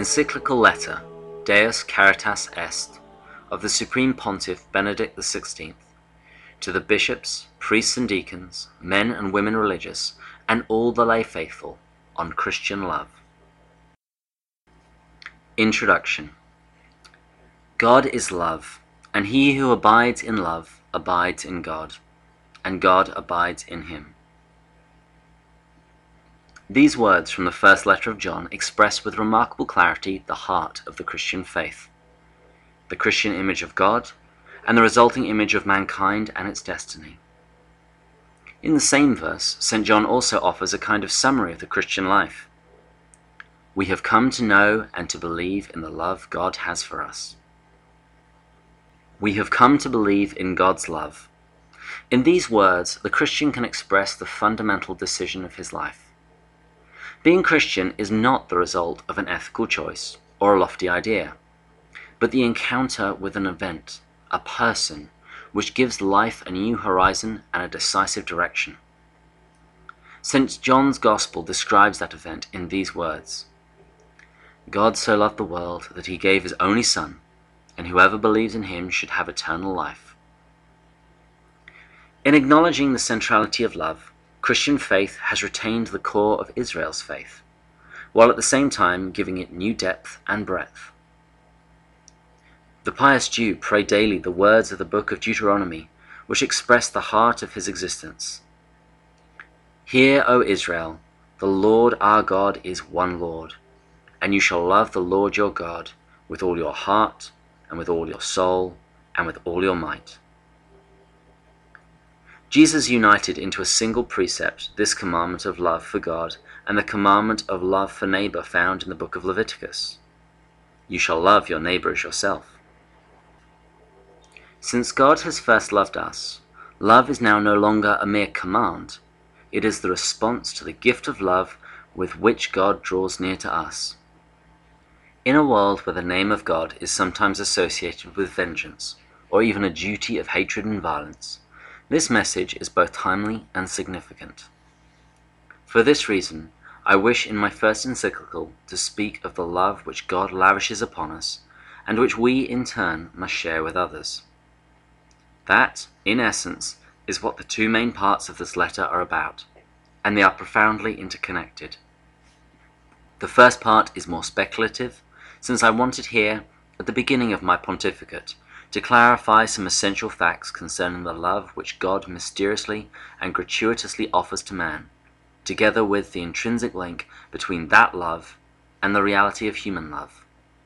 Encyclical Letter Deus Caritas Est of the Supreme Pontiff Benedict XVI to the bishops, priests and deacons, men and women religious, and all the lay faithful on Christian love. Introduction. God is love, and he who abides in love abides in God, and God abides in him. These words from the first letter of John express with remarkable clarity the heart of the Christian faith, the Christian image of God, and the resulting image of mankind and its destiny. In the same verse, St. John also offers a kind of summary of the Christian life. We have come to know and to believe in the love God has for us. We have come to believe in God's love. In these words, the Christian can express the fundamental decision of his life. Being Christian is not the result of an ethical choice or a lofty idea, but the encounter with an event, a person, which gives life a new horizon and a decisive direction. St. John's Gospel describes that event in these words: God so loved the world that he gave his only Son, and whoever believes in him should have eternal life. In acknowledging the centrality of love, Christian faith has retained the core of Israel's faith, while at the same time giving it new depth and breadth. The pious Jew prayed daily the words of the book of Deuteronomy, which express the heart of his existence. Hear, O Israel, the Lord our God is one Lord, and you shall love the Lord your God with all your heart, and with all your soul, and with all your might. Jesus united into a single precept this commandment of love for God and the commandment of love for neighbor found in the book of Leviticus. You shall love your neighbor as yourself. Since God has first loved us, love is now no longer a mere command. It is the response to the gift of love with which God draws near to us. In a world where the name of God is sometimes associated with vengeance, or even a duty of hatred and violence, this message is both timely and significant. For this reason, I wish in my first encyclical to speak of the love which God lavishes upon us, and which we in turn must share with others. That, in essence, is what the two main parts of this letter are about, and they are profoundly interconnected. The first part is more speculative, since I wanted here, at the beginning of my pontificate, to clarify some essential facts concerning the love which God mysteriously and gratuitously offers to man, together with the intrinsic link between that love and the reality of human love.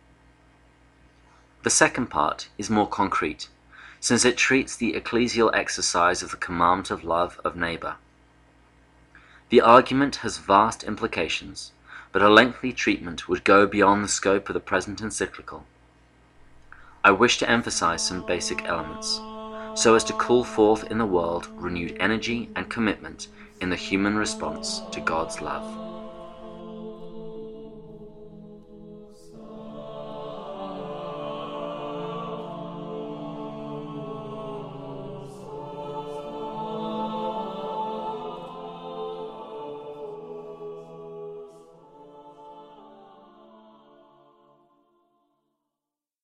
The second part is more concrete, since it treats the ecclesial exercise of the commandment of love of neighbor. The argument has vast implications, but a lengthy treatment would go beyond the scope of the present encyclical. I wish to emphasize some basic elements, so as to call forth in the world renewed energy and commitment in the human response to God's love.